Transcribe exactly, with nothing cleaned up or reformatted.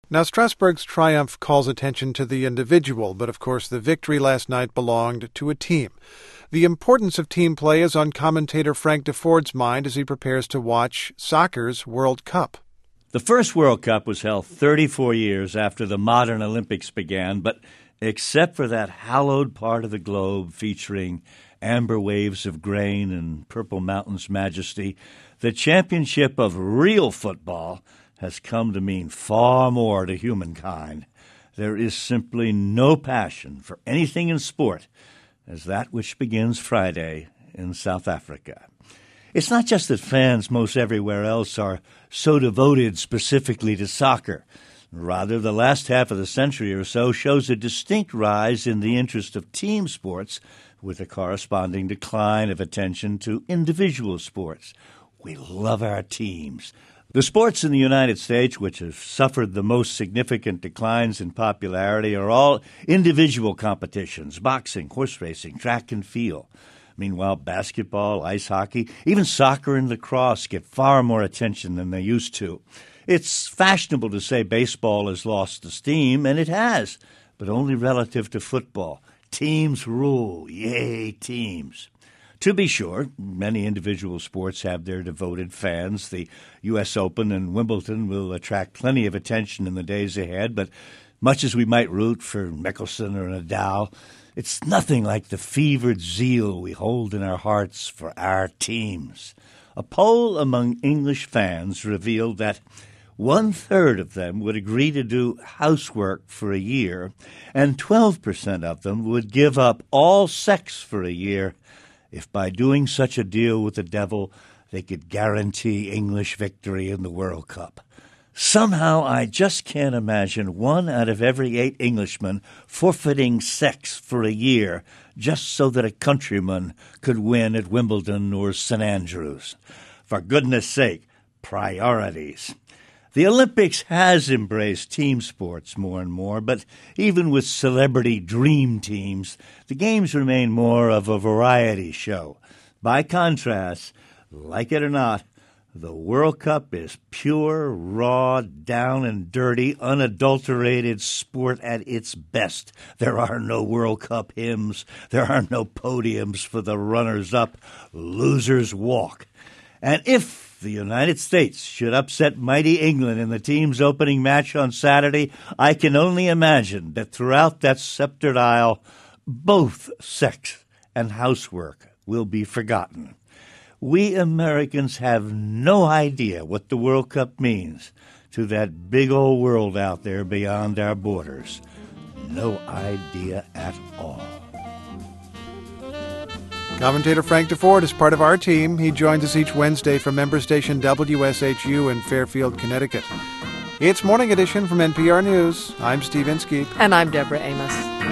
Now, Strasbourg's triumph calls attention to the individual, but of course the victory last night belonged to a team. The importance of team play is on commentator Frank Deford's mind as he prepares to watch soccer's World Cup. The first World Cup was held thirty-four years after the modern Olympics began, but except for that hallowed part of the globe featuring amber waves of grain and purple mountains' majesty, the championship of real football has come to mean far more to humankind. There is simply no passion for anything in sport as that which begins Friday in South Africa. It's not just that fans most everywhere else are so devoted specifically to soccer. Rather, the last half of the century or so shows a distinct rise in the interest of team sports with a corresponding decline of attention to individual sports. We love our teams. The sports in the United States which have suffered the most significant declines in popularity are all individual competitions: boxing, horse racing, track and field. Meanwhile, basketball, ice hockey, even soccer and lacrosse get far more attention than they used to. It's fashionable to say baseball has lost steam, and it has, but only relative to football. Teams rule. Yay, teams. To be sure, many individual sports have their devoted fans. The U S Open and Wimbledon will attract plenty of attention in the days ahead, but much as we might root for Mickelson or Nadal, it's nothing like the fevered zeal we hold in our hearts for our teams. A poll among English fans revealed that one-third of them would agree to do housework for a year, and twelve percent of them would give up all sex for a year if by doing such a deal with the devil they could guarantee English victory in the World Cup. Somehow I just can't imagine one out of every eight Englishmen forfeiting sex for a year just so that a countryman could win at Wimbledon or Saint Andrews. For goodness sake, priorities. The Olympics has embraced team sports more and more, but even with celebrity dream teams, the games remain more of a variety show. By contrast, like it or not, the World Cup is pure, raw, down and dirty, unadulterated sport at its best. There are no World Cup hymns. There are no podiums for the runners-up. Losers walk. And if the United States should upset mighty England in the team's opening match on Saturday, I can only imagine that throughout that sceptered isle, both sex and housework will be forgotten. We Americans have no idea what the World Cup means to that big old world out there beyond our borders. No idea at all. Commentator Frank Deford is part of our team. He joins us each Wednesday from member station W S H U in Fairfield, Connecticut. It's Morning Edition from N P R News. I'm Steve Inskeep. And I'm Deborah Amos.